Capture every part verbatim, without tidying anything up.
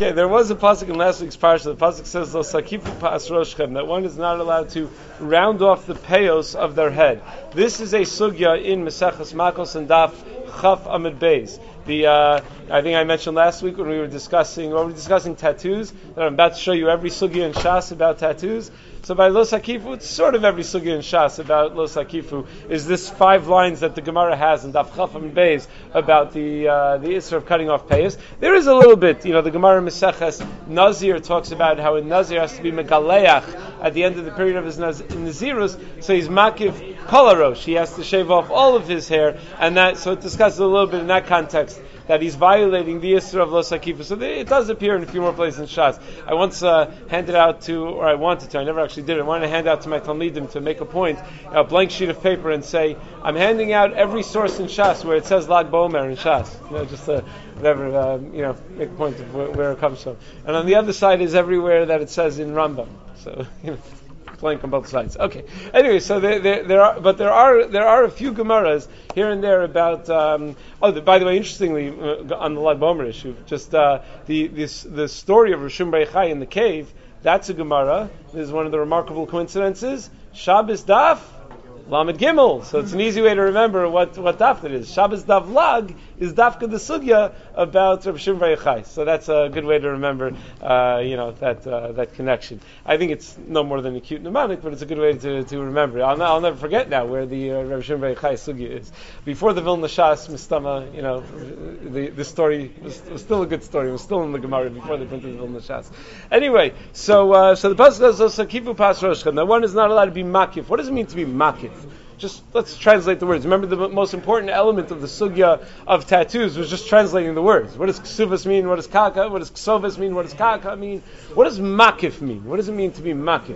Okay, there was a pasuk in last week's parsha. The pasuk says, "Lo sakifu pa'as roshchem," that one is not allowed to round off the payos of their head. This is a sugya in Maseches Makos and Daf Chaf Amud Beis. The uh, I think I mentioned last week when we were discussing, when we were discussing tattoos, that I'm about to show you every sugya in Shas about tattoos. So by Lo Sakifu, it's sort of every sugya in Shas about Lo Sakifu, is this five lines that the Gemara has in Daf Chaf Amud Beis about the uh, the issur of cutting off payos. There is a little bit, you know, the Gemara Maseches Nazir talks about how a Nazir has to be megaleach at the end of the period of his naz- Nazirus, so he's makiv kolarosh, he has to shave off all of his hair, and that, so it discusses a little bit in that context that he's violating the issur of Lo Sakifu. So it does appear in a few more places in Shas. I once uh, handed out to, or I wanted to, I never actually did it, I wanted to hand out to my Talmidim to make a point, a blank sheet of paper, and say, I'm handing out every source in Shas where it says Lag Bomer in Shas. You know, just uh, whatever, uh, you know, make a point of where, where it comes from. And on the other side is everywhere that it says in Rambam. So, you know, blank on both sides. Okay. Anyway, so there, there, there are, but there are there are a few Gemaras here and there about. Um, oh, the, by the way, interestingly, uh, on the Lag Bomer issue, just uh, the this the story of Rishon Bar Yochai in the cave. That's a Gemara. This is one of the remarkable coincidences. Shabbos Daf Lamed Gimel. So it's an easy way to remember what, what daf it is. Shabbos Daf Lag is dafka the sugya about Rav Shimon Bar Yochai. So that's a good way to remember, uh, you know, that uh, that connection. I think it's no more than a cute mnemonic, but it's a good way to, to remember. I'll, I'll never forget now where the uh, Rav Shimon Bar Yochai sugya is. Before the Vilna Shas Mistama, you know, the the story was, was still a good story. It was still in the Gemara before they printed the Vilna Shas. Anyway, so uh, so the pasuk says Sakifu pas roshchem. That one is not allowed to be makif. What does it mean to be makif? Just let's translate the words. Remember, the most important element of the sugya of tattoos was just translating the words. What does ksuvas mean? What does kaka? What does ksovas mean? What does kaka mean? What does makif mean? What does it mean to be makif?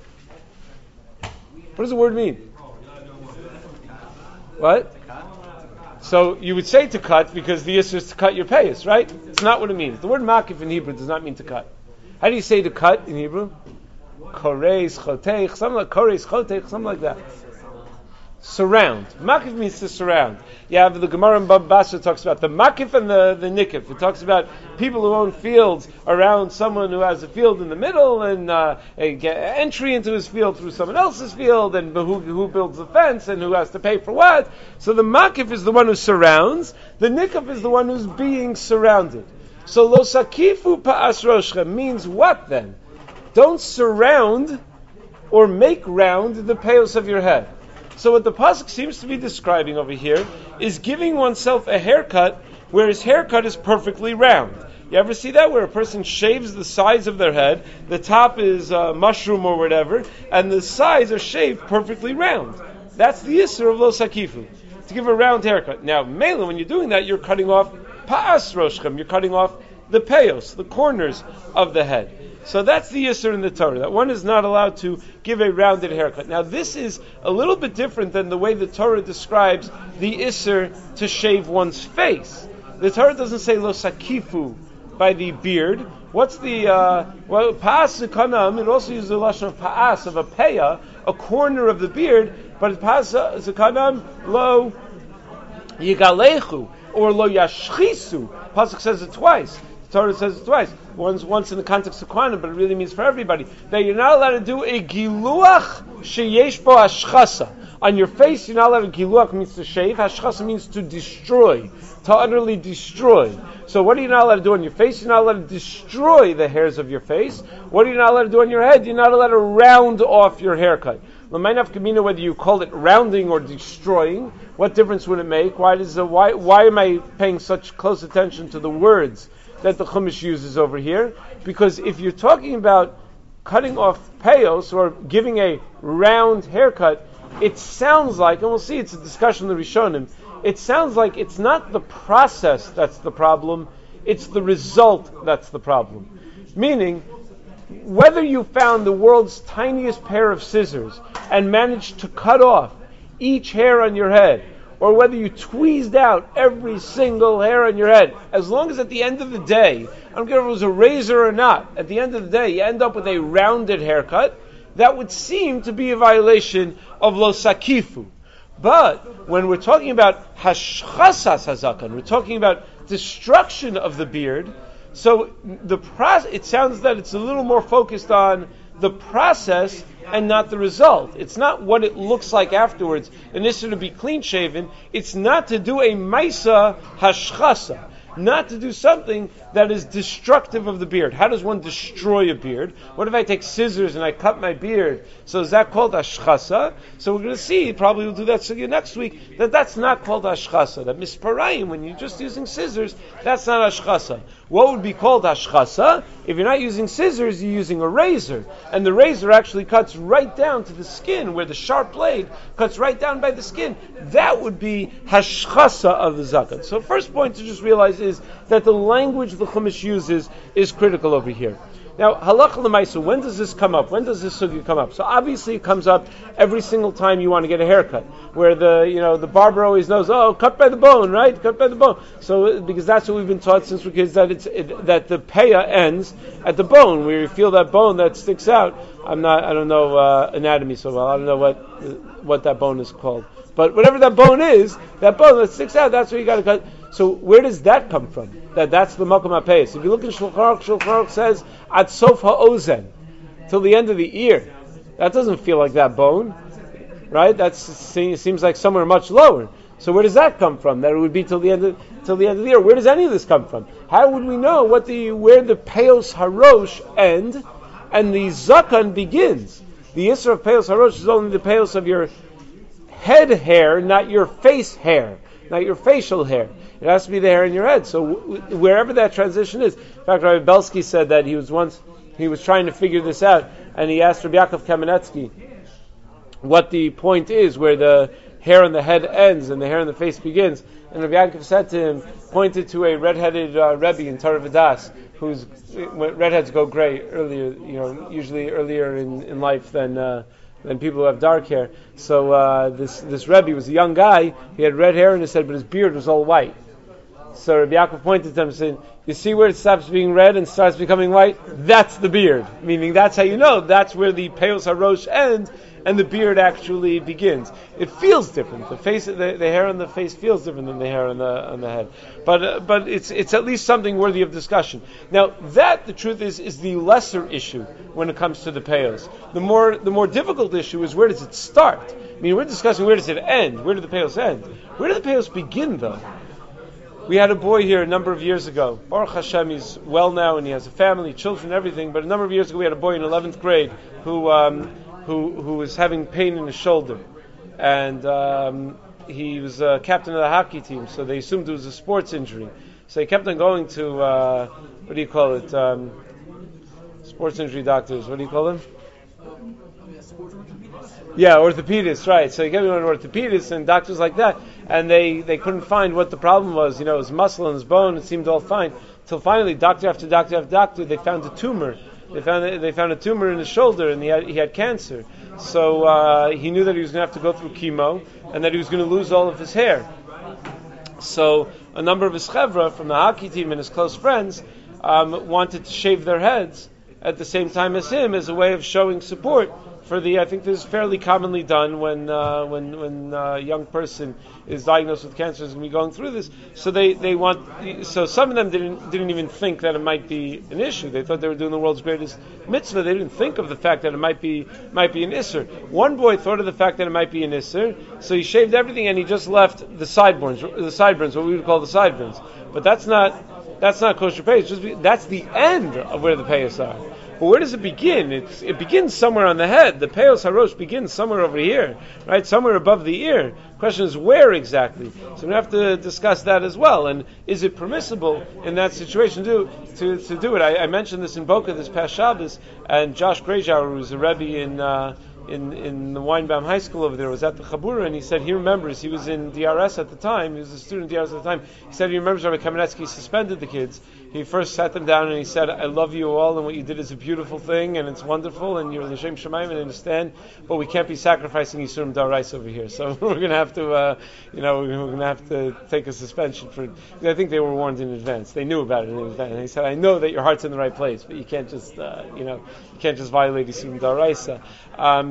What does the word mean? What? So you would say to cut because the issur is to cut your payas, right? It's not what it means. The word makif in Hebrew does not mean to cut. How do you say to cut in Hebrew? Koreis choteich, something like koreis choteich, something like that. Surround. Makif means to surround. You have the Gemara in Baba Basra talks about the makif and the, the nikif. It talks about people who own fields around someone who has a field in the middle, and uh, a get entry into his field through someone else's field, and who, who builds the fence and who has to pay for what. So the makif is the one who surrounds. The nikif is the one who's being surrounded. So lo sakifu pa'as roshchem means what then? Don't surround or make round the payos of your head. So what the pasuk seems to be describing over here is giving oneself a haircut where his haircut is perfectly round. You ever see that, where a person shaves the sides of their head, the top is uh, mushroom or whatever, and the sides are shaved perfectly round? That's the issur of Lo Sakifu, to give a round haircut. Now, mela, when you're doing that, you're cutting off pa'as roshchem, you're cutting off the payos, the corners of the head. So that's the issur in the Torah, that one is not allowed to give a rounded haircut. Now this is a little bit different than the way the Torah describes the issur to shave one's face. The Torah doesn't say lo sakifu by the beard. What's the, uh, well, pa'as zekanam, it also uses the lashon of pa'as, of a peya, a corner of the beard, but pa'as zekanam lo yigalechu, or lo yashchisu. Pasuk says it twice. The Torah says it twice. Once, once in the context of Kohanim, but it really means for everybody. That you're not allowed to do a giluach sheyesh bo hashchasa. On your face, you're not allowed to, giluach means to shave, hashchasa means to destroy, to utterly destroy. So what are you not allowed to do on your face? You're not allowed to destroy the hairs of your face. What are you not allowed to do on your head? You're not allowed to round off your haircut. L'mainav kamina, whether you call it rounding or destroying, what difference would it make? Why does the, why why am I paying such close attention to the words that the Chumash uses over here? Because if you're talking about cutting off payos or giving a round haircut, it sounds like, and we'll see it's a discussion in the Rishonim, it sounds like it's not the process that's the problem, it's the result that's the problem. Meaning, whether you found the world's tiniest pair of scissors and managed to cut off each hair on your head, or whether you tweezed out every single hair on your head, as long as at the end of the day, I don't care if it was a razor or not, at the end of the day you end up with a rounded haircut, that would seem to be a violation of Lo Sakifu. But when we're talking about hashchasas hazakan, we're talking about destruction of the beard, So the process, it sounds that it's a little more focused on the process and not the result. It's not what it looks like afterwards. And this is to be clean shaven. It's not to do a maisa hashchasa. Not to do something that is destructive of the beard. How does one destroy a beard? What if I take scissors and I cut my beard? So is that called ashchasa? So we're going to see, probably we'll do that sugya next week, that that's not called ashchasa. That misparayim, when you're just using scissors, that's not ashchasa. What would be called ashchasa? If you're not using scissors, you're using a razor. And the razor actually cuts right down to the skin, where the sharp blade cuts right down by the skin. That would be hashchasa of the zakat. So first point to just realize is that the language the Chumash uses is critical over here. Now, halacha l'maisa, when does this come up? When does this sugya come up? So obviously it comes up every single time you want to get a haircut, where the you know the barber always knows, oh, cut by the bone, right? Cut by the bone. So because that's what we've been taught since we're kids, that it's it, that the peya ends at the bone, where you feel that bone that sticks out. I'm not, I don't know uh, anatomy so well. I don't know what what that bone is called. But whatever that bone is, that bone that sticks out, that's where you got to cut. So where does that come from? That that's the makom hapeyes. If you look in Shulchan Aruch, Shulchan Aruch says at sof ha'ozen, till the end of the ear. That doesn't feel like that bone, right? That seems like somewhere much lower. So where does that come from? That it would be till the end of till the end of the ear. Where does any of this come from? How would we know what the where the peos harosh end and the zakan begins? The isra of peos harosh is only the peos of your head hair, not your face hair, not your facial hair. It has to be the hair in your head. So w- wherever that transition is. In fact, Rabbi Belsky said that he was once, he was trying to figure this out, and he asked Rabbi Yaakov Kamenetsky what the point is where the hair on the head ends and the hair on the face begins. And Rabbi Yaakov said to him, pointed to a red-headed uh, Rebbe in Torah Vadas, whose redheads go gray earlier, you know, usually earlier in, in life than uh, than people who have dark hair. So uh, this this Rebbe was a young guy. He had red hair in his head, but his beard was all white. So Rabbi Yaakov pointed to him and said, you see where it stops being red and starts becoming white? That's the beard. Meaning that's how you know. That's where the peos harosh end and the beard actually begins. It feels different. The face, the, the hair on the face feels different than the hair on the on the head. But uh, but it's it's at least something worthy of discussion. Now that, the truth is, is the lesser issue when it comes to the peos. The more the more difficult issue is, where does it start? I mean, we're discussing where does it end? Where do the peos end? Where do the peos begin, though? We had a boy here a number of years ago. Baruch Hashem, he's well now and he has a family, children, everything. But a number of years ago, we had a boy in eleventh grade who um, who who was having pain in his shoulder, and um, he was uh, captain of the hockey team. So they assumed it was a sports injury. So they kept on going to uh, what do you call it? Um, sports injury doctors. What do you call them? Yeah, orthopedists, right. So he kept going to orthopedists and doctors like that, and they, they couldn't find what the problem was. You know, his muscle and his bone, it seemed all fine. Till finally, doctor after doctor after doctor, they found a tumor. They found they found a tumor in his shoulder, and he had he had cancer. So uh, he knew that he was going to have to go through chemo, and that he was going to lose all of his hair. So a number of his chevra from the hockey team and his close friends um, wanted to shave their heads at the same time as him, as a way of showing support for the. I think this is fairly commonly done when uh, when when a young person is diagnosed with cancer, is going to be going through this. So they, they want. So some of them didn't didn't even think that it might be an issue. They thought they were doing the world's greatest mitzvah. They didn't think of the fact that it might be might be an isser. One boy thought of the fact that it might be an isser, so he shaved everything and he just left the sideburns, the sideburns, what we would call the sideburns. But that's not that's not kosher payas. Just that's the end of where the payas are. But where does it begin? It's, it begins somewhere on the head. The peos harosh begins somewhere over here, right? Somewhere above the ear. The question is where exactly? So we have to discuss that as well. And is it permissible in that situation to to, to do it? I, I mentioned this in Boca this past Shabbos, and Josh Grayjour, who's a Rebbe in uh, in in the Weinbaum High School over there, was at the Chabura, and he said he remembers, he was in D R S at the time, he was a student in D R S at the time, he said he remembers Rabbi Kamenetsky suspended the kids. He first sat them down and he said, I love you all, and what you did is a beautiful thing, and it's wonderful, and you're l'shem shamayim, and I understand, but we can't be sacrificing Yisurim D'Oraisa over here, so we're going to have to, uh, you know, we're going to have to take a suspension for, I think they were warned in advance, they knew about it in advance, and he said, I know that your heart's in the right place, but you can't just, uh, you know, you can't just violate Yisurim D'Oraisa. Um,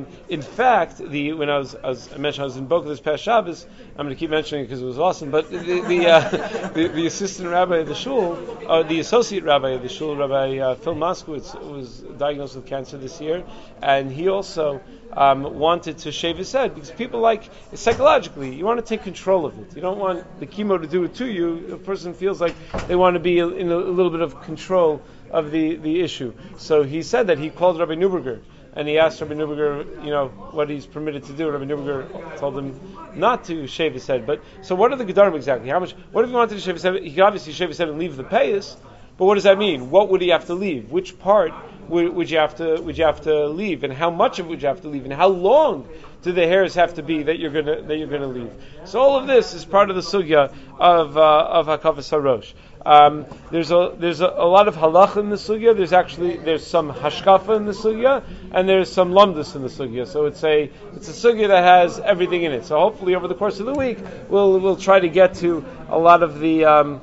Um, in fact, the when I was, I was I mentioned I was in Boca this past Shabbos. I'm going to keep mentioning it because it was awesome. But the the, uh, the, the assistant rabbi of the shul, uh, the associate rabbi of the shul, Rabbi uh, Phil Moskowitz, was diagnosed with cancer this year, and he also um, wanted to shave his head because people like psychologically you want to take control of it. You don't want the chemo to do it to you. A person feels like they want to be in a, a little bit of control of the, the issue. So he said that he called Rabbi Neuberger and he asked Rabbi Neuberger, you know, what he's permitted to do. Rabbi Neuberger told him not to shave his head. But so what are the gedarim exactly? How much? What if he wanted to shave his head? He could obviously shave his head and leave the payas. But what does that mean? What would he have to leave? Which part would, would you have to would you have to leave? And how much of it would you have to leave? And how long do the hairs have to be that you're gonna that you're gonna leave? So all of this is part of the sugya of uh, of Hakavas Harosh. Um, there's a there's a, a lot of halacha in the sugya. There's actually there's some hashkafa in the sugya, and there's some lamdus in the sugya. So it's a it's a sugya that has everything in it. So hopefully over the course of the week we'll we'll try to get to a lot of the um,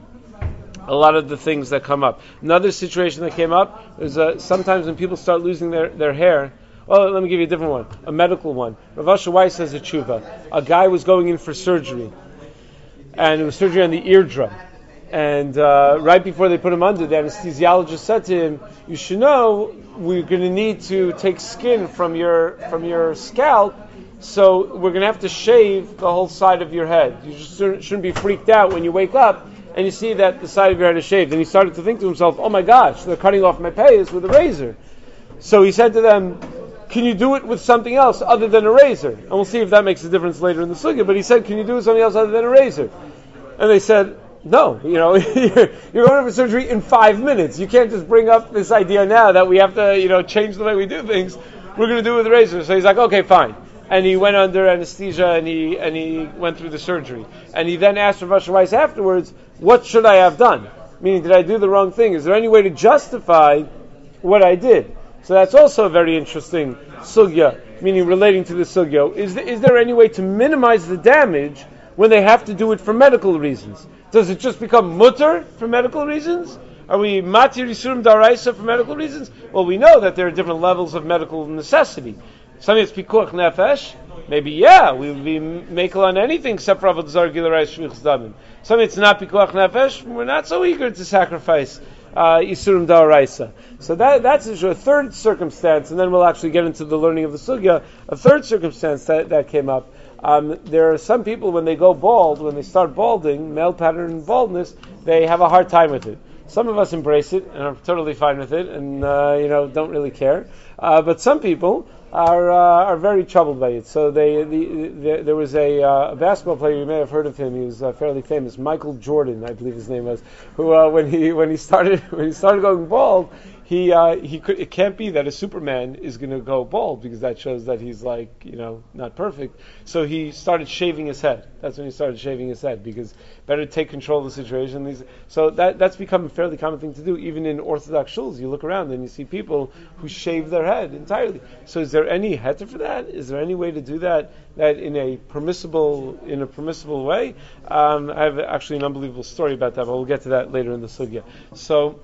a lot of the things that come up. Another situation that came up is uh, sometimes when people start losing their, their hair. Well, let me give you a different one, a medical one. Rav Asher Weiss has a tshuva. A guy was going in for surgery, and it was surgery on the eardrum. And uh, right before they put him under, the anesthesiologist said to him, "You should know we're going to need to take skin from your from your scalp, so we're going to have to shave the whole side of your head. You just shouldn't be freaked out when you wake up and you see that the side of your head is shaved." And he started to think to himself, "Oh my gosh, they're cutting off my payas with a razor." So he said to them, "Can you do it with something else other than a razor?" And we'll see if that makes a difference later in the sugya. But he said, "Can you do it with something else other than a razor?" And they said, "No, you know, you're going in for surgery in five minutes. You can't just bring up this idea now that we have to, you know, change the way we do things. We're going to do it with a razor." So he's like, "Okay, fine." And he went under anesthesia and he and he went through the surgery. And he then asked Rav Asher Weiss afterwards, "What should I have done? Meaning, did I do the wrong thing? Is there any way to justify what I did?" So that's also a very interesting sugya, meaning relating to the sugya. Is there, is there any way to minimize the damage when they have to do it for medical reasons? Does it just become mutter for medical reasons? Are we matir yisurim daraisa for medical reasons? Well, we know that there are different levels of medical necessity. Something that's pikuach nefesh, maybe yeah, we would be makel on anything except for avodah zarah gilarai shvichus damim. Something that's not pikuach nefesh, we're not so eager to sacrifice uh, yisurim daraisa. So that that's a third circumstance, and then we'll actually get into the learning of the sugya. A third circumstance that, that came up. Um, there are some people when they go bald, when they start balding, male pattern baldness, they have a hard time with it. Some of us embrace it and are totally fine with it, and uh, you know don't really care. Uh, but some people are uh, are very troubled by it. So they the, the, there was a, uh, a basketball player, you may have heard of him. He was uh, fairly famous, Michael Jordan, I believe his name was. Who uh, when he when he started when he started going bald. He uh, he could. It can't be that a Superman is going to go bald because that shows that he's like you know not perfect. So he started shaving his head. That's when he started shaving his head because better take control of the situation. These, so that that's become a fairly common thing to do even in Orthodox shuls. You look around and you see people who shave their head entirely. So is there any heter for that? Is there any way to do that that in a permissible in a permissible way? Um, I have actually an unbelievable story about that, but we'll get to that later in the sugya. So.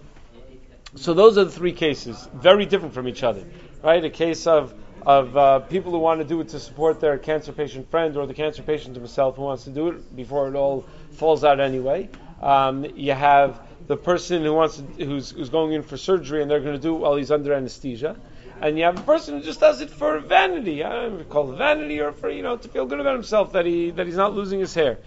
So those are the three cases, very different from each other, right? A case of of uh, people who want to do it to support their cancer patient friend or the cancer patient himself who wants to do it before it all falls out anyway. Um, you have the person who wants to, who's who's going in for surgery and they're going to do it while he's under anesthesia, and you have a person who just does it for vanity. I don't know if you call it vanity or for you know to feel good about himself that he that he's not losing his hair.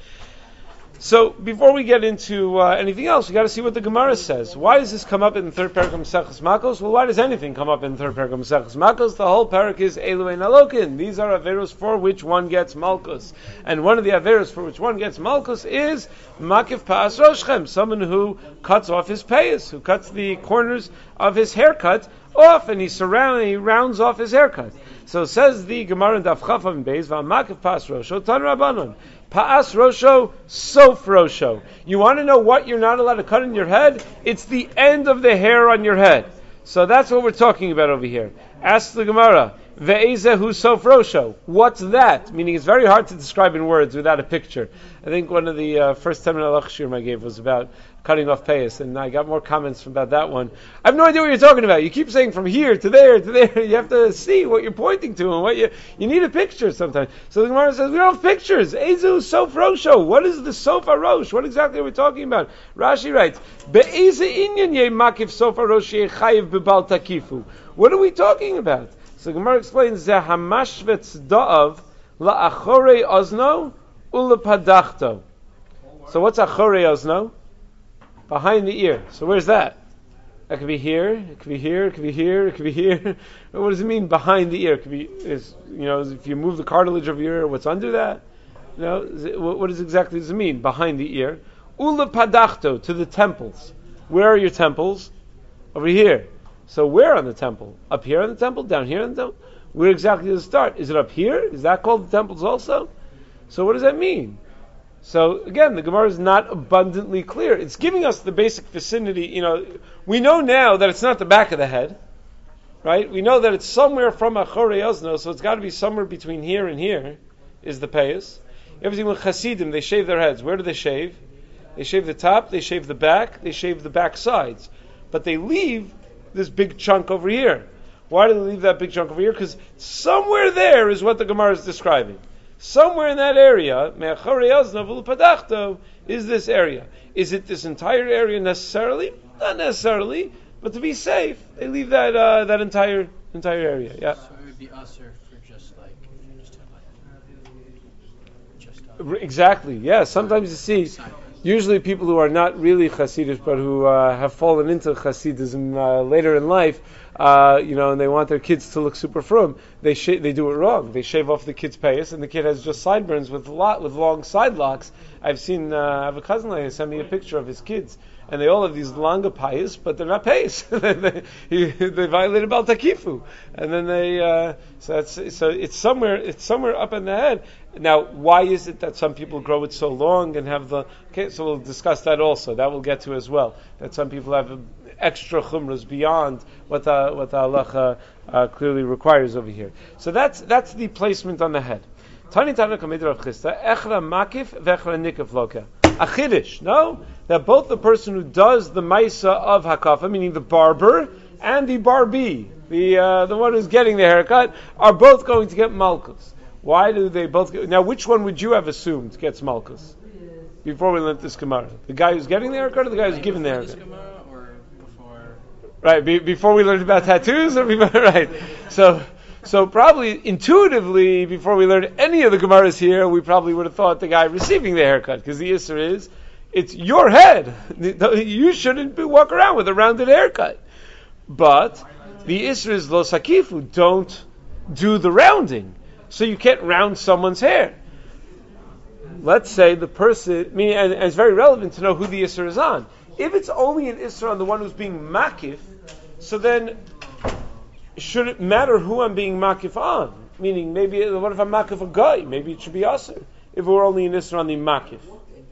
So before we get into uh, anything else, we got to see what the Gemara says. Why does this come up in the third parak of Maseches Makos? Well, why does anything come up in the third parak of Maseches Makos? The whole parak is Elu Ein Alokin. These are averos for which one gets malchus, and one of the averos for which one gets malchus is Makif Pa'as Roshchem, someone who cuts off his payas, who cuts the corners of his haircut off, and he surround he rounds off his haircut. So says the Gemara in Daf Chaf and Beis, V'Makif Pa'as Rosho Tan Rabbanon. Pa'as Rosho, Sof Rosho. You want to know what you're not allowed to cut in your head? It's the end of the hair on your head. So that's what we're talking about over here. Ask the Gemara, Ve'ezehu Sof Rosho. What's that? Meaning it's very hard to describe in words without a picture. I think one of the uh, first ten minute shiurim I gave was about cutting off payas, and I got more comments about that one. I have no idea what you're talking about. You keep saying from here to there to there. You have to see what you're pointing to and what you you need a picture sometimes. So the Gemara says we don't have pictures. Ezu sof rosho. What is the sofa rosh? What exactly are we talking about? Rashi writes, Be'eze inyan ye makif sofa rosh ye chayiv bebal takifu. What are we talking about? So the Gemara explains that hamashvetz da'av la'achorei ozno ulepadachto. So what's achorei ozno? Behind the ear. So where's that? That could be here. It could be here. It could be here. It could be here. What does it mean behind the ear? It could be, is, you know, if you move the cartilage of your ear, what's under that? You know, it, what, what does exactly does it mean behind the ear? Ula padachto, to the temples. Where are your temples? Over here. So where on the temple? Up here on the temple? Down here on the temple? Where exactly does it start? Is it up here? Is that called the temples also? So what does that mean? So again, the Gemara is not abundantly clear. It's giving us the basic vicinity. You know, we know now that it's not the back of the head, right? We know that it's somewhere from Achorei Ozno, so it's got to be somewhere between here and here is the payas. Everything with Hasidim, they shave their heads. Where do they shave? They shave the top, they shave the back, they shave the back sides, but they leave this big chunk over here. Why do they leave that big chunk over here? Because somewhere there is what the Gemara is describing. Somewhere in that area, is this area. Is it this entire area necessarily? Not necessarily, but to be safe, they leave that uh, that entire entire area. Yeah. So it would be usher for just like just like just uh, exactly. Yeah. Sometimes you see, usually people who are not really Hasidish but who uh, have fallen into Hasidism uh, later in life. Uh, you know, and they want their kids to look super frum. They sh- they do it wrong. They shave off the kid's payas, and the kid has just sideburns with lot with long side locks. I've seen. Uh, I have a cousin who sent me a picture of his kids, and they all have these longa payas, but they're not payas. they, they violated Bal Takifu, and then they. Uh, so it's so it's somewhere it's somewhere up in the head. Now, why is it that some people grow it so long and have the? Okay, so we'll discuss that also. That we'll get to as well. That some people have a, extra chumras beyond what the what the halacha uh, clearly requires over here. So that's that's the placement on the head. Tani Tana Kamid Rav Chisda echra makif vechra nikif loka. A chiddush, no, that both the person who does the maisa of hakafa, meaning the barber, and the barbi, the uh, the one who's getting the haircut, are both going to get malchus. Why do they both get? Now, which one would you have assumed gets malchus before we learned this Gemara? The guy who's getting the haircut, or the guy who's giving the haircut? Right, be, before we learned about tattoos, or before, right? So, so probably intuitively, before we learned any of the Gemaras here, we probably would have thought the guy receiving the haircut, because the issur is, it's your head. You shouldn't be, walk around with a rounded haircut. But the issur is lo sakifu, don't do the rounding, so you can't round someone's hair. Let's say the person, I mean, and, and it's very relevant to know who the issur is on. If it's only an issur on the one who's being makif, so then should it matter who I'm being makif on? Meaning, maybe what if I'm makif a guy? Maybe it should be asur. If we're only an issur on the makif,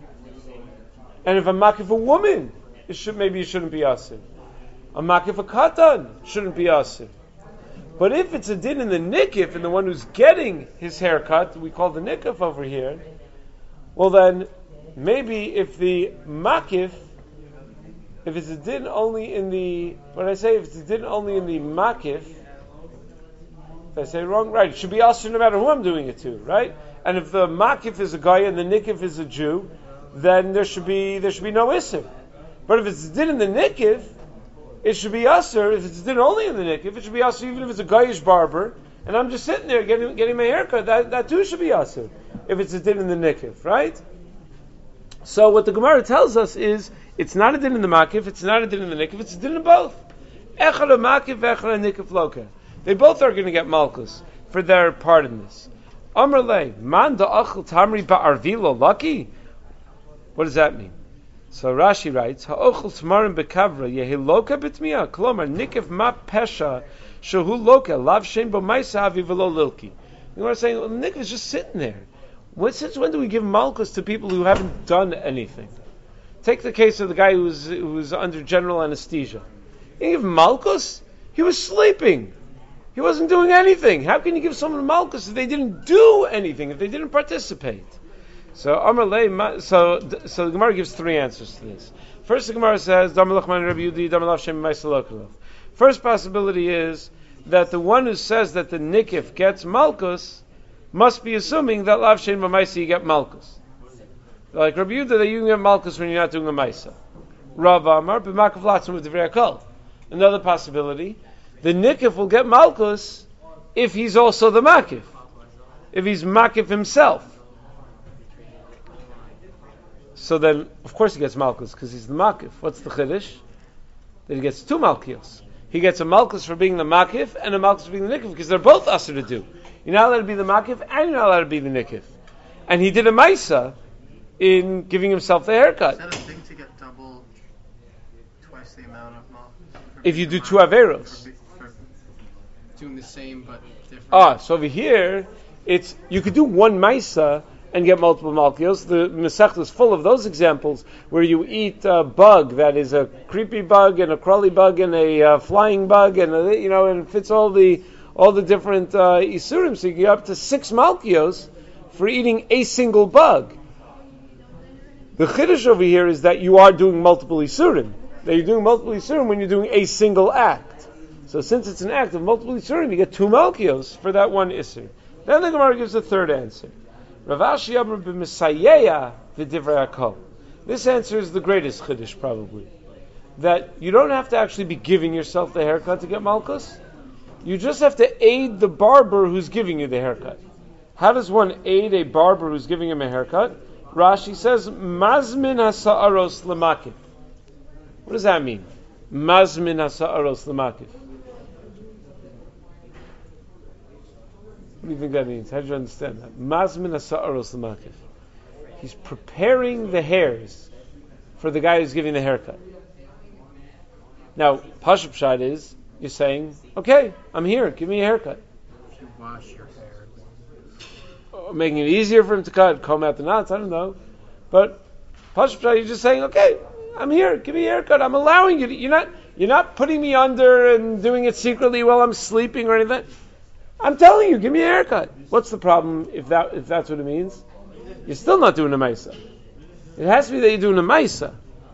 and if I'm makif a woman, it should maybe it shouldn't be asur. A makif a katan shouldn't be asur. But if it's a din in the nikif, and the one who's getting his haircut, we call the nikif over here, well then maybe if the makif, if it's a din only in the, what did I say? If it's a din only in the makif, did I say wrong? Right, it should be asur no matter who I'm doing it to, right? And if the makif is a guy and the nikif is a Jew, then there should be there should be no issur. But if it's a din in the nikif, it should be asur. If it's a din only in the nikif, it should be asur even if it's a guyish barber, and I'm just sitting there getting getting my haircut. That that too should be asur. If it's a din in the nikif, right? So what the Gemara tells us is, it's not a din in the makif, it's not a din in the nikif, it's a din in both. Echad makif, echad nikif loka. They both are going to get malchus for their part in this. Amr lei, man da'achel tamri ba'arvi lo lucky? What does that mean? So Rashi writes, ha'ochel tamarim bekavra yehi loka bitmiya, klomar nikif ma pesha shehu loka, lav shen bo maisa avi velo lilki. You know what I'm saying? Well, nikif is just sitting there. What, since when do we give malchus to people who haven't done anything? Take the case of the guy who was, who was under general anesthesia. You give him malchus? He was sleeping. He wasn't doing anything. How can you give someone malchus if they didn't do anything, if they didn't participate? So Amar Lei, so so the Gemara gives three answers to this. First, the Gemara says, first possibility is that the one who says that the nikif gets malchus must be assuming that lav shem b'maisa you get malchus. Like Rabbi Yehuda, that you can get malchus when you're not doing a maisa. Rav Amar b'makav latzim with divrei hakol. Another possibility, the nikif will get malchus if he's also the makif, if he's makif himself. So then, of course, he gets malchus because he's the makif. What's the chiddush? That he gets two malchios. He gets a malchus for being the makif and a malchus for being the nikif because they're both asur to do. You're not allowed to be the makif and you're not allowed to be the nikif. And he did a maisa in giving himself the haircut. Is that a thing to get double, twice the amount of malchus? If you do two averos. For, for Doing the same but different. Ah, so over here, it's you could do one maisa and get multiple malchios. The Masechta is full of those examples where you eat a bug that is a creepy bug and a crawly bug and a uh, flying bug, and a, you know, and it fits all the all the different uh, isurim. So you get up to six malchios for eating a single bug. The chiddush over here is that you are doing multiple isurim. That you're doing multiple isurim when you're doing a single act. So since it's an act of multiple isurim, you get two malchios for that one isur. Then the Gemara gives a third answer. Rav Ashi Amar b'Misayeya v'divrei hakol. This answer is the greatest chiddush probably. That you don't have to actually be giving yourself the haircut to get malchus. You just have to aid the barber who's giving you the haircut. How does one aid a barber who's giving him a haircut? Rashi says, Mazmin hasa'aros l'makif. What does that mean? Mazmin hasa'aros l'makif. What do you think that means? How do you understand that? Mazmin hasa'aros l'makif. He's preparing the hairs for the guy who's giving the haircut. Now, Pashup Shad is, you're saying, okay, I'm here, give me a haircut. If you wash your hair. Making it easier for him to cut, comb out the knots, I don't know. But Pashup Shad, you're just saying, okay, I'm here, give me a haircut. I'm allowing you to, you're not you're not putting me under and doing it secretly while I'm sleeping or anything. I'm telling you, give me a haircut. What's the problem if that if that's what it means? You're still not doing a maisa. It has to be that you're doing a maisa.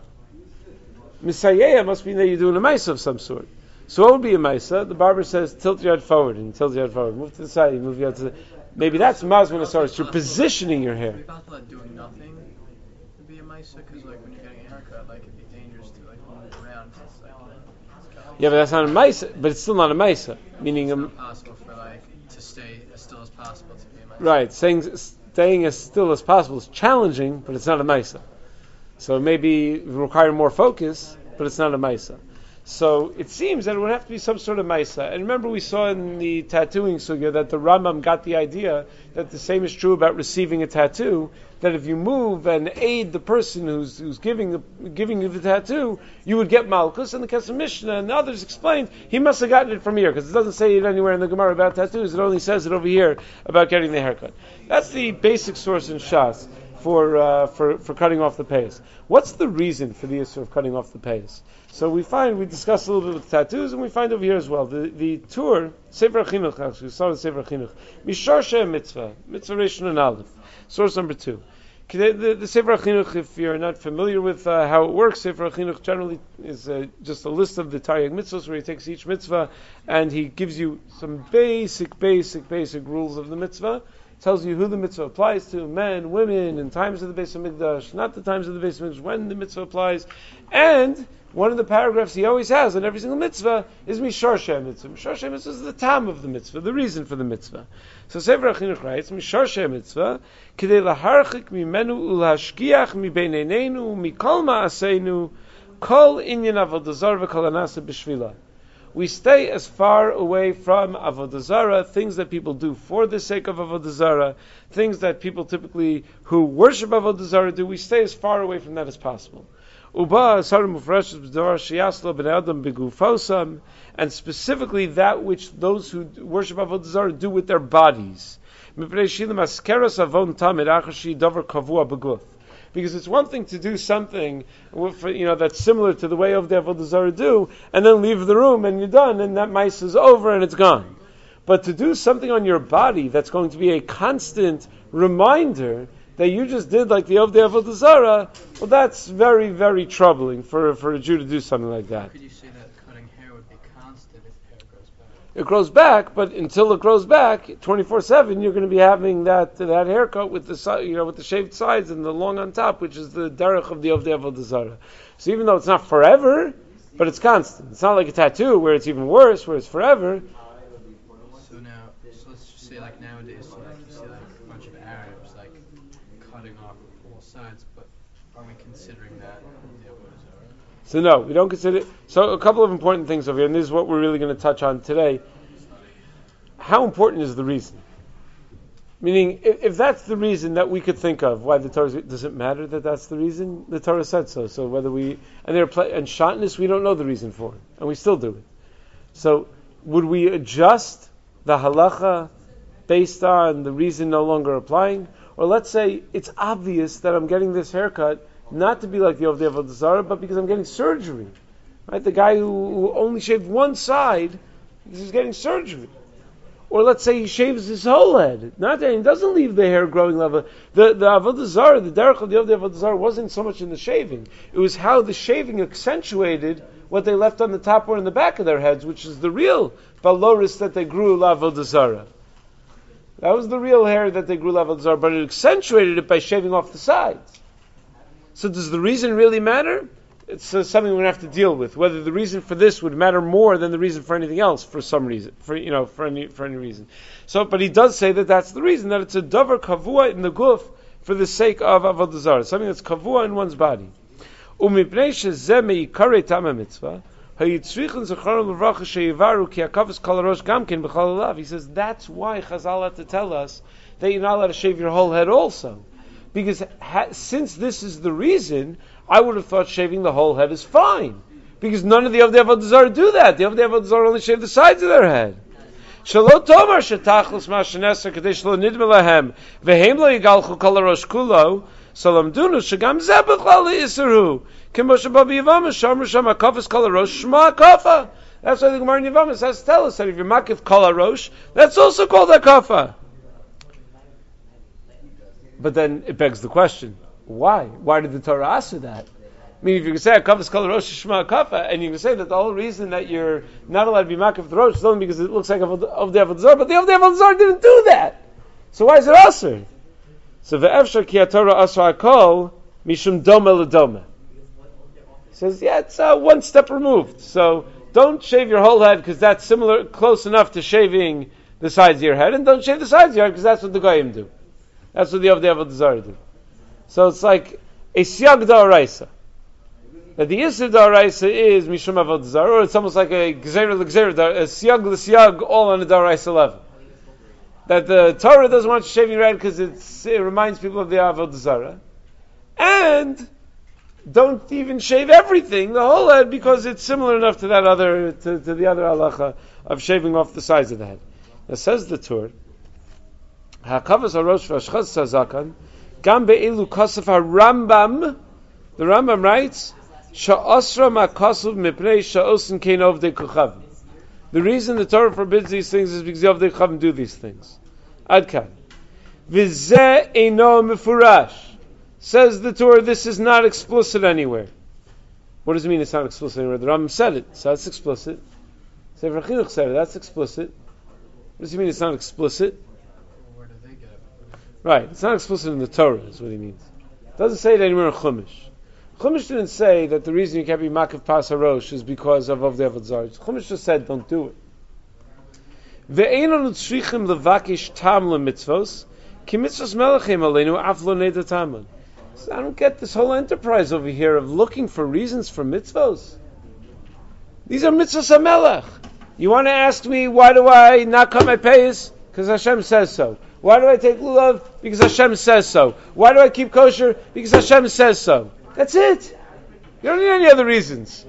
Misayeya must mean that you're doing a maisa of some sort. So what would be a maisa? The barber says, tilt your head forward, and tilt your head forward. Move to the side, you move your head to the... Maybe that's mazmin asaros. You're positioning your hair. Are we about to let doing nothing to be a maisa? Because like when you're getting a haircut, like it'd be dangerous to like move around. It's like, yeah, but that's not a maisa. But it's still not a maisa. Meaning, it's um, not possible for like to stay as still as possible to be a maisa. Right, saying staying as still as possible is challenging, but it's not a maisa. So maybe require more focus, but it's not a maisa. So it seems that it would have to be some sort of maisa. And remember, we saw in the tattooing sugya that the Rambam got the idea that the same is true about receiving a tattoo. That if you move and aid the person who's who's giving the, giving you the tattoo, you would get malchus. And the Kesef Mishnah and the others explained he must have gotten it from here because it doesn't say it anywhere in the Gemara about tattoos. It only says it over here about getting the haircut. That's the basic source in Shas for uh, for for cutting off the payas. What's the reason for the issue of cutting off the payas? So we find, we discussed a little bit with tattoos, and we find over here as well. The the tour, Sefer Chinuch, actually, we saw in Sefer Chinuch. Mishar Shem Mitzvah, Mitzvah Rishon and Aleph. Source number two. The, the, the Sefer Chinuch, if you're not familiar with uh, how it works, Sefer Chinuch generally is uh, just a list of the Taryag mitzvahs where he takes each mitzvah and he gives you some basic, basic, basic rules of the mitzvah. Tells you who the mitzvah applies to, men, women, in times of the Beis HaMikdash, not the times of the Beis HaMikdash, when the mitzvah applies. And one of the paragraphs he always has on every single mitzvah is Mishar Shem Mitzvah. Mishar Shem Mitzvah is the tam of the mitzvah, the reason for the mitzvah. So Sefer HaChinuch writes, Mishar Shem Mitzvah, K'dei laharchik mimenu ulashkiach mibeineinenu mikol ma'aseinu kol inyan avodah zarah v'kol anasa b'shvila. We stay as far away from avodah zarah, things that people do for the sake of avodah zarah, things that people typically who worship avodah zarah do. We stay as far away from that as possible. And specifically that which those who worship avodah zarah do with their bodies. Because it's one thing to do something, you know, that's similar to the way of the avodah zarah do, and then leave the room and you're done, and that mice is over and it's gone. But to do something on your body that's going to be a constant reminder that you just did like the Ovdei Avodah Zarah, well, that's very, very troubling for, for a Jew to do something like that. How could you say that cutting hair would be constant if hair grows back? It grows back, but until it grows back, twenty-four seven, you're going to be having that that haircut with the si- you know with the shaved sides and the long on top, which is the derech of the Ovdei Avodah Zarah. So even though it's not forever, but it's constant. It's not like a tattoo where it's even worse, where it's forever. So now, so let's just say like nowadays, so like you see like a bunch of Arabs like cutting off all sides, but are we considering that the Avodah Zarah? So no, we don't consider it. So a couple of important things over here, and this is what we're really going to touch on today. How important is the reason? Meaning, if, if that's the reason that we could think of, why the Torah, does it matter that that's the reason? The Torah said so. So whether we, and there are and shotness, we don't know the reason for it, and we still do it. So would we adjust the halacha based on the reason no longer applying? Or let's say it's obvious that I'm getting this haircut not to be like the Ovdei Avodah Zarah, but because I'm getting surgery. Right? The guy who, who only shaved one side, he's getting surgery. Or let's say he shaves his whole head. Not that he doesn't leave the hair growing level. The the Avodah Zarah, the derech of the Ovdei Avodah Zarah wasn't so much in the shaving. It was how the shaving accentuated what they left on the top or in the back of their heads, which is the real baloris that they grew l'Avodah Zarah. That was the real hair that they grew l'Avodah Zarah, but it accentuated it by shaving off the sides. So does the reason really matter? It's uh, something we're going to have to deal with. Whether the reason for this would matter more than the reason for anything else, for some reason, for you know, for any for any reason. So, but he does say that that's the reason, that it's a davar kavua in the guf for the sake of avodah zarah, something that's kavua in one's body. Umipnei shezeh meikare tama mitzvah hayitzrichen zecharon levracha sheyivaru ki hakavos kol harosh gamken b'chol halav. He says that's why Chazal had to tell us that you're not allowed to shave your whole head also. Because ha- since this is the reason, I would have thought shaving the whole head is fine. Because none of the Ovdei Avodah Zarah do that. The Ovdei Avodah Zarah only shave the sides of their head. Shelo tomar shetachlis ma'sheneser kadesh lo nidme lahem vehem lo yigalchu kol harosh kulo salamdunu shegam zeh b'chlal le'isru kemo sheba b'Yevamos shamru sham hakafos kol harosh shma hakafa. That's why the Gemara in Yevamos has to tell us that if you're makif kol harosh, that's also called hakafa. But then it begs the question, why? Why did the Torah ask for that? I mean, if you can say Hakavos Kol Rosh Shema Kafa, and you can say that the whole reason that you're not allowed to be makif the rosh is only because it looks like of the Avodah Zarah, but the Ovdei Avodah Zarah didn't do that. So why is it aser? So ve'efshar ki haTorah asra hakol mishum doma ledoma. He says, yeah, it's uh, one step removed. So don't shave your whole head because that's similar, close enough to shaving the sides of your head, and don't shave the sides of your head because that's what the goyim do. That's what the Ovdei Avodah Zarah do. So it's like a siyag da'oraisa. That the Yisr da'oraisa is Mishum Avodah Zarah, or it's almost like a Gzeira l'Gzeira, a siyag l'siyag, all on a da'oraisa level. That the Torah doesn't want you shaving your head because it reminds people of the Avodah Zarah. And don't even shave everything, the whole head, because it's similar enough to that other, to, to the other halacha of shaving off the sides of the head. Now says the Torah, Hakavos harosh v'ashchaz zakan, gam be'ilu kosef haRambam. The Rambam writes, Sha'asra ma'kasuv mipnei sha'osin kein ovdei kochavim. The reason the Torah forbids these things is because the ovdei kochavim do these things. Adkan. V'zeh eino mefurash. Says the Torah, this is not explicit anywhere. What does it mean it's not explicit anywhere? The Rambam said it, so that's explicit. Sefer Chinuch said it, that's explicit. What does he mean it's not explicit? Where do they get it? Right, it's not explicit in the Torah, is what he means. It doesn't say it anywhere in Chumash. Chumash didn't say that the reason you can't be Makif Pas HaRosh is because of Ovdei Avodah Zarah. Chumash just said, don't do it. Ve'einu tzrichim levakish tam lemitzvos, ki mitzvos melechim aleinu af lo neda taman. I don't get this whole enterprise over here of looking for reasons for mitzvos. These are mitzvos HaMelech. You want to ask me, why do I not cut my payas? Because Hashem says so. Why do I take lulav? Because Hashem says so. Why do I keep kosher? Because Hashem says so. That's it. You don't need any other reasons.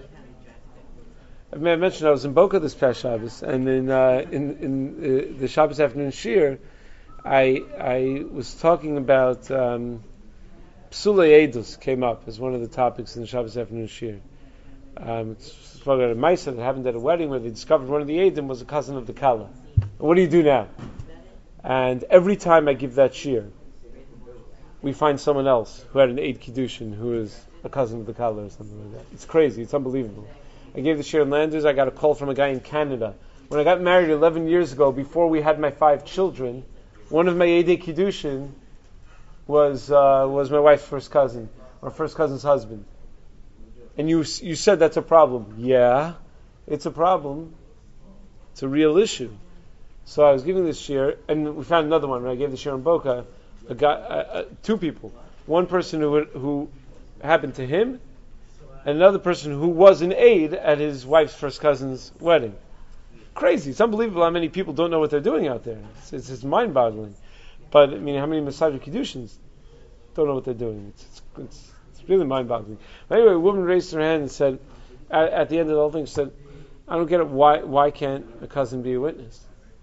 I may have mentioned I was in Boca this past Shabbos, and in uh, in, in uh, the Shabbos afternoon shir, I I was talking about um, Psulei Edus came up as one of the topics in the Shabbos afternoon shir. Um, it's spoken about a Maisa that happened at a wedding where they discovered one of the Eidim was a cousin of the Kala. What do you do now? And every time I give that shir, we find someone else who had an Eid Kiddushin who is a cousin of the Kala or something like that. It's crazy. It's unbelievable. I gave the shir in Landers. I got a call from a guy in Canada. When I got married eleven years ago, before we had my five children, one of my Eid Kiddushin was uh, was my wife's first cousin, or first cousin's husband. And you you said that's a problem. Yeah, it's a problem. It's a real issue. So I was giving this shir, and we found another one. Right? I gave the shir in Boca. A guy, uh, uh, two people. One person who who happened to him, and another person who was an aide at his wife's first cousin's wedding. Crazy! It's unbelievable how many people don't know what they're doing out there. It's, it's, it's mind-boggling. But I mean, how many Masajid Kiddushins don't know what they're doing? It's it's, it's, it's really mind-boggling. But anyway, a woman raised her hand and said, at, at the end of the whole thing, she said, "I don't get it. Why why can't a cousin be a witness?"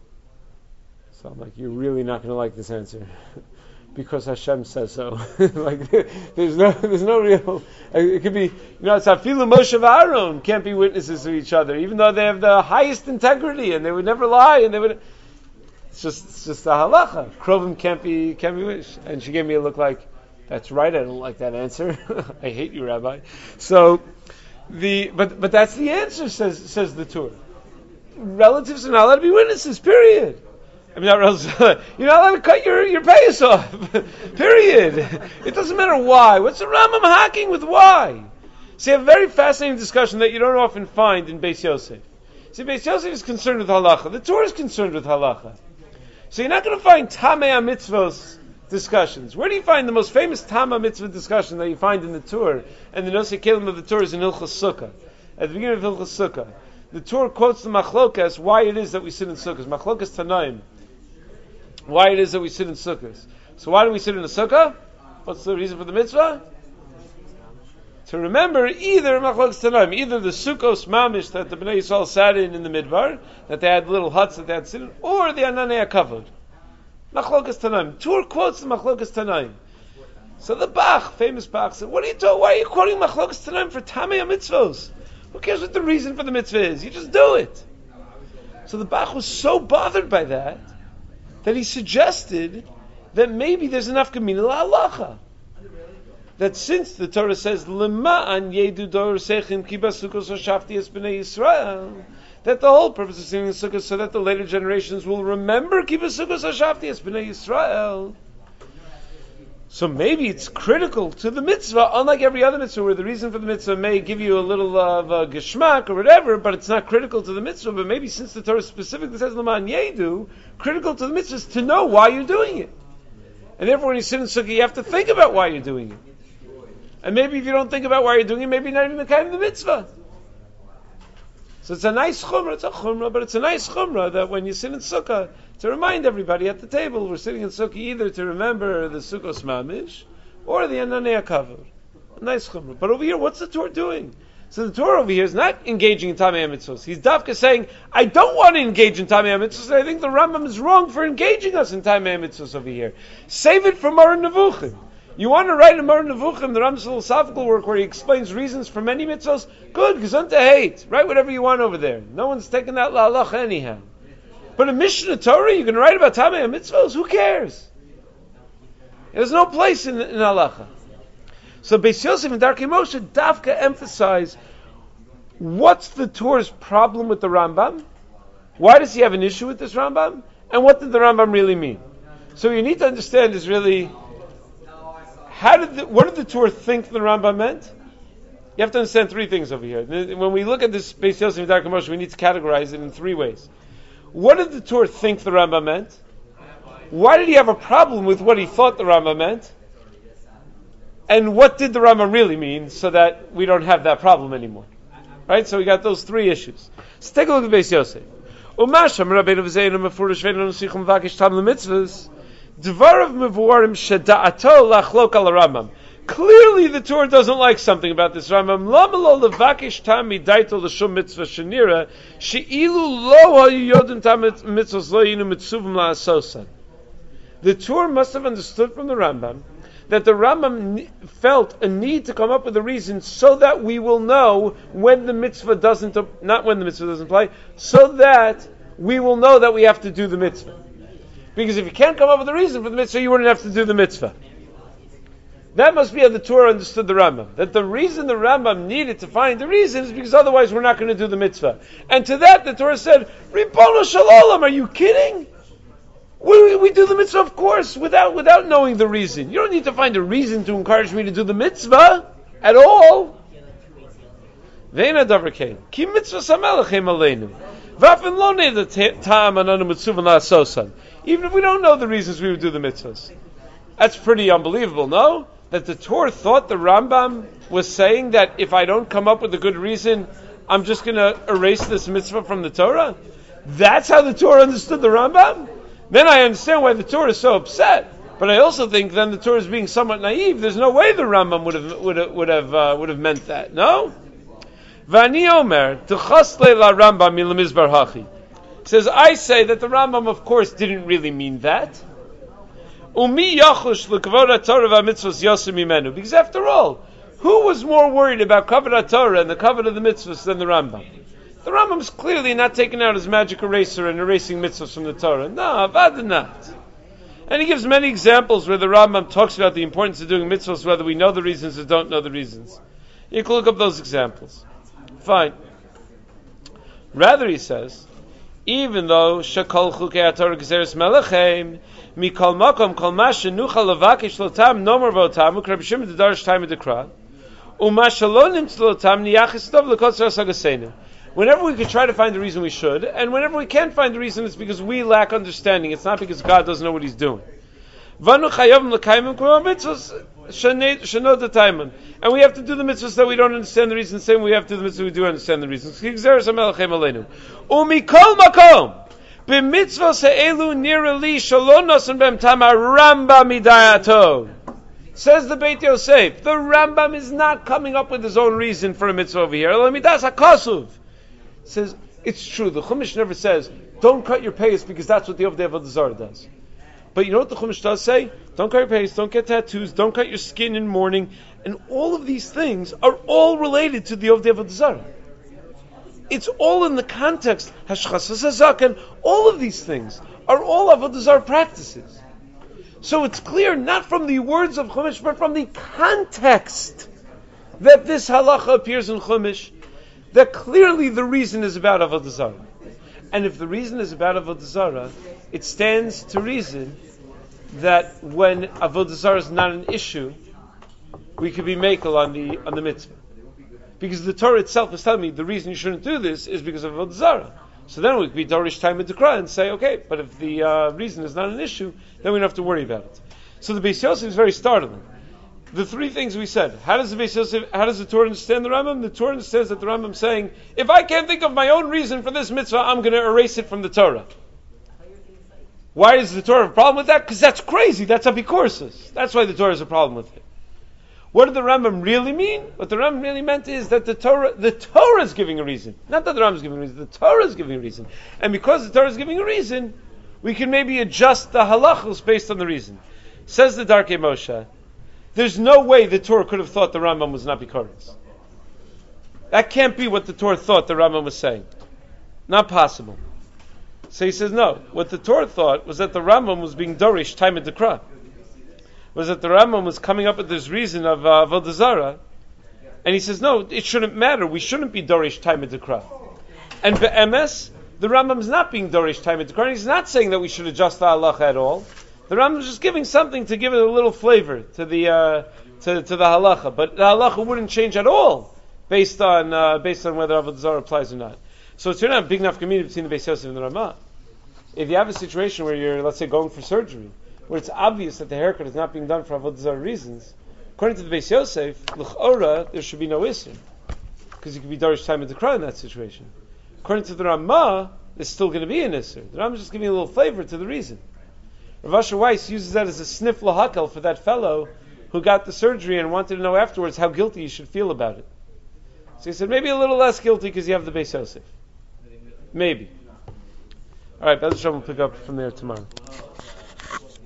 So I'm like, "You're really not going to like this answer." Because Hashem says so. Like, there's no, there's no real. It could be, you know, it's Afilu Moshe and Aaron can't be witnesses to each other, even though they have the highest integrity and they would never lie and they would. It's just, it's just a halacha. Krovim can't be, can't be witness. And she gave me a look like, that's right. I don't like that answer. I hate you, Rabbi. So the, but but that's the answer. Says says the Torah. Relatives are not allowed to be witnesses. Period. I mean, not relatives. You're not allowed to cut your your payas off. Period. It doesn't matter why. What's the Rambam hacking with why? See, a very fascinating discussion that you don't often find in Beis Yosef. See, Beis Yosef is concerned with halacha. The Torah is concerned with halacha. So you're not going to find Tamei HaMitzvos discussions. Where do you find the most famous Tamei HaMitzvah discussion that you find in the Torah? And the Nosei Kelim of the Torah is in Hilchos Sukkah. At the beginning of Hilchos Sukkah. The Torah quotes the Machlokas, why it is that we sit in Sukkahs. Machlokas Tanaim. Why it is that we sit in Sukkahs. So why do we sit in a Sukkah? What's the reason for the mitzvah? To remember either Machlokas Tanaim, either the Sukkos Mamish that the Bnei Yisrael sat in in the Midbar, that they had little huts that they had sit in, or the Ananei HaKavod. Machlokas Tanaim. Torah quotes the Machlokas Tanaim. So the Bach, famous Bach, said, what are you doing? Why are you quoting Machlokas Tanaim for Tamei HaMitzvos? Who cares what the reason for the mitzvah is? You just do it. So the Bach was so bothered by that, that he suggested that maybe there's enough gemina la'alacha. That since the Torah says, L'ma'an yedu dor sechim ki basukos hashafti es b'nei Yisrael, that the whole purpose of singing the sukkah is so that the later generations will remember ki basukos hashafti es b'nei Yisrael. So maybe it's critical to the mitzvah, unlike every other mitzvah, where the reason for the mitzvah may give you a little of uh, geschmack or whatever, but it's not critical to the mitzvah. But maybe since the Torah specifically says L'ma'an yedu, critical to the mitzvah is to know why you're doing it. And therefore when you sit in sukkah, you have to think about why you're doing it. And maybe if you don't think about why you're doing it, maybe you're not even the kind of the mitzvah. So it's a nice chumrah, it's a chumrah, but it's a nice chumrah that when you sit in sukkah, to remind everybody at the table, we're sitting in sukkah either to remember the sukkos mamish, or the ananei hakavod. A nice chumrah. But over here, what's the Torah doing? So the Torah over here is not engaging in Tamei HaMitzvos. He's dafka saying, I don't want to engage in Tamei HaMitzvos, I think the Rambam is wrong for engaging us in Tamei HaMitzvos over here. Save it for Moreh Nevuchim. You want to write a Moreh Nevuchim, the Rambam's philosophical work, where he explains reasons for many mitzvos? Good, gesund to hate. Write whatever you want over there. No one's taking that la'alacha anyhow. But a Mishnah Torah, you can write about Tamei HaMitzvos? Who cares? There's no place in, in halacha. So Beis Yosef and Darkei Moshe dafka emphasize what's the Torah's problem with the Rambam? Why does he have an issue with this Rambam? And what did the Rambam really mean? So you need to understand is really, how did the, what did the Torah think the Rambam meant? You have to understand three things over here. When we look at this Beis Yosef and Darkei Moshe, we need to categorize it in three ways. What did the Torah think the Rambam meant? Why did he have a problem with what he thought the Rambam meant? And what did the Rambam really mean, so that we don't have that problem anymore? Right? So we got those three issues. So take a look at Beis Yosef. Umasham Rabbeinu v'zeinu mefurish ve'enu nesichum vakish tam lemitzvahs dvarav mevuarim sheda'ato lachlok al Rambam. Clearly the Torah doesn't like something about this Rambam. Lama lo levakish tam midaito l'shum mitzvah shenira she'ilu lo hayu yodin tam mitzvahs lo yinu mitzuvim la'asosan. The Torah must have understood from the Rambam that the Rambam felt a need to come up with a reason so that we will know when the mitzvah doesn't, not when the mitzvah doesn't apply, so that we will know that we have to do the mitzvah. Because if you can't come up with a reason for the mitzvah, you wouldn't have to do the mitzvah. That must be how the Torah understood the Rambam. That the reason the Rambam needed to find the reason is because otherwise we're not going to do the mitzvah. And to that the Torah said, Ribono Shel Olam, are you kidding? We, we do the mitzvah, of course, without without knowing the reason. You don't need to find a reason to encourage me to do the mitzvah at all. Ve'ena davar kein. Ki mitzvah samelech hem aleinu. V'afin lo neda ta'am ananu mitzuvan la'asosan. Even if we don't know the reasons we would do the mitzvahs. That's pretty unbelievable, no? That the Torah thought the Rambam was saying that if I don't come up with a good reason, I'm just going to erase this mitzvah from the Torah? That's how the Torah understood the Rambam? Then I understand why the Torah is so upset. But I also think then the Torah is being somewhat naive. There's no way the Rambam would have would have would have, uh, would have meant that. No? Vani Omer T'chasle la Rambam milamizbar hachi. Says I say that the Rambam, of course, didn't really mean that. Umi yachush l'kavod Torah v'mitzvos yosem imenu. Because after all, who was more worried about kavod Torah and the kavod of the mitzvos than the Rambam? The Rambam is clearly not taking out his magic eraser and erasing mitzvahs from the Torah. No, avad not. And he gives many examples where the Rambam talks about the importance of doing mitzvahs, whether we know the reasons or don't know the reasons. You can look up those examples. Fine. Rather, he says, even though shakol chukei Torah gezeres melechim mikol makom kol mashe nuchal levakish lotam nomer votam u'krab shimon the darish time of the kra u'mashalonim tzlotam niyachis tov lekotzer sagasenu. Whenever we could try to find the reason we should, and whenever we can't find the reason, it's because we lack understanding. It's not because God doesn't know what He's doing. And we have to do the mitzvahs that we don't understand the reason, same way we have to do the mitzvahs we do understand the reasons. Says the Beit Yosef, the Rambam is not coming up with his own reason for a mitzvah over here. Says, it's true, the Chumash never says, don't cut your payas because that's what the Ovdei Avodah Zarah does. But you know what the Chumash does say? Don't cut your payas, don't get tattoos, don't cut your skin in mourning, and all of these things are all related to the Ovdei Avodah Zarah. It's all in the context, Hashchasas HaZaken, all of these things are all Avodah Zarah practices. So it's clear, not from the words of Chumash, but from the context that this halacha appears in Chumash, that clearly the reason is about Avodah Zarah. And if the reason is about Avodah Zarah, it stands to reason that when Avodah Zarah is not an issue, we could be makel on the on the mitzvah. Because the Torah itself is telling me the reason you shouldn't do this is because of Avodah Zarah. So then we could be Dorish time of Dekra and say, okay, but if the uh, reason is not an issue, then we don't have to worry about it. So the Beis Yosef is very startling. The three things we said. How does the Beis Yosef, how does the Torah understand the Rambam? The Torah understands that the Rambam is saying, if I can't think of my own reason for this mitzvah, I'm going to erase it from the Torah. Why does the Torah have a problem with that? Because that's crazy. That's apikorsis. That's why the Torah has a problem with it. What did the Rambam really mean? What the Rambam really meant is that the Torah, the Torah is giving a reason. Not that the Rambam is giving a reason. The Torah is giving a reason. And because the Torah is giving a reason, we can maybe adjust the halachos based on the reason. Says the Darkei Moshe, there's no way the Torah could have thought the Rambam was not Bikoros. That can't be what the Torah thought the Rambam was saying. Not possible. So he says, no. What the Torah thought was that the Rambam was being Dorish, time of Dekra. Was that the Rambam was coming up with this reason of uh, Avodah Zarah. And he says, no, it shouldn't matter. We shouldn't be Dorish, time of Dekra. And be'emes, the Rambam is not being Dorish, time of Dekra. And he's not saying that we should adjust the halacha at all. The Rambam is just giving something to give it a little flavor to the uh, to, to the halacha, but the halacha wouldn't change at all based on uh, based on whether Avodah Zarah applies or not. So it's not a big enough community between the Beis Yosef and the Ramah. If you have a situation where you're, let's say, going for surgery, where it's obvious that the haircut is not being done for Avodah Zarah reasons, according to the Beis Yosef, l'chora, there should be no issur, because you could be darish time of the Dekra in that situation. According to the Ramah, there's still going to be an issur. The Ramah is just giving a little flavor to the reason. Rav Asher Weiss uses that as a sniff lahakel for that fellow who got the surgery and wanted to know afterwards how guilty he should feel about it. So he said, maybe a little less guilty because you have the Beis Yosef. Maybe. All right, Bezrat Hashem will pick up from there tomorrow.